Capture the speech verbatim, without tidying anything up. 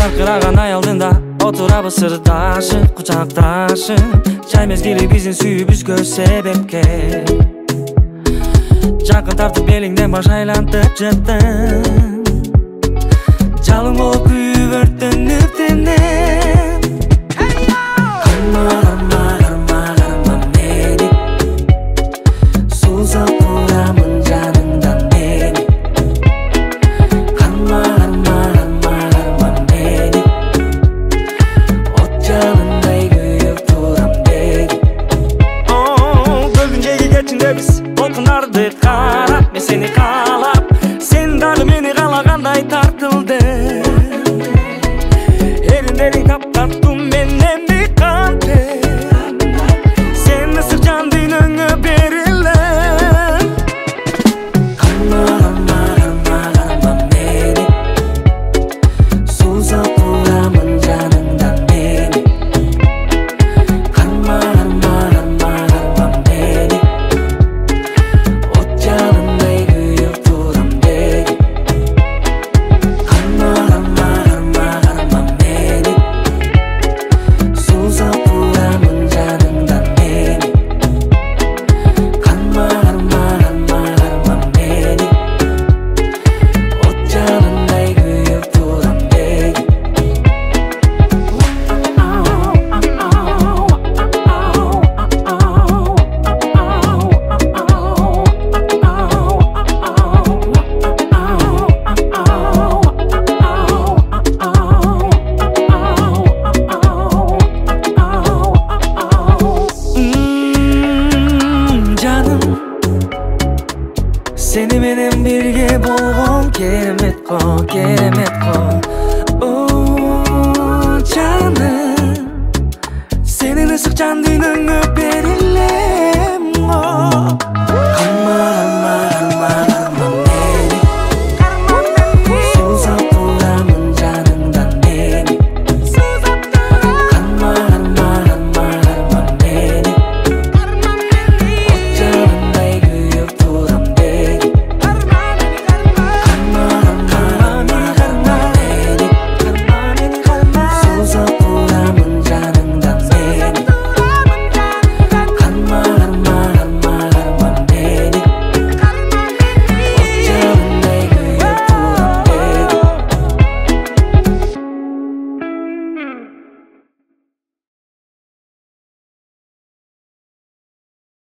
жарқыраған аялдында отырабыз сырдашып, құшақташып, жай мезгілі біздің сүйіп үзгө себепке. Жақын тартып беліңден баш айлантып жеттің, жалын болып күйіп өрттеніп тенен. Қарма, қарма, қарма, қарма мені, соза тұрамын жаныңдан мені. Қарма, қарма, қарма, қарма мені, от жалындай күйіп тұрам мені. Көлдің жегі кетшінде біз толқындарды қарап, мен сені қалап, сен дағы мені қалағандай тартылды. Еріндерің тап-тартым менен бір қанты, сен ысық жан дүйнөңө беріліп. Қарма, қарма, қарма, қарма мені, соза тұрамын жаныңдан мені. Қарма, қарма, қарма, қарма мені, от жалындай күйіп тұрам мені. Қарма, қарма, қарма, қарма мені, соза тұрамын жаныңдан мені. Қарма, қарма, қарма, қарма мені, от жалындай күйіп тұрам мені. Жаным, сені менен бірге болған керемет қой, керемет қой. О, жаным, сенің ысық жан дүйнөңө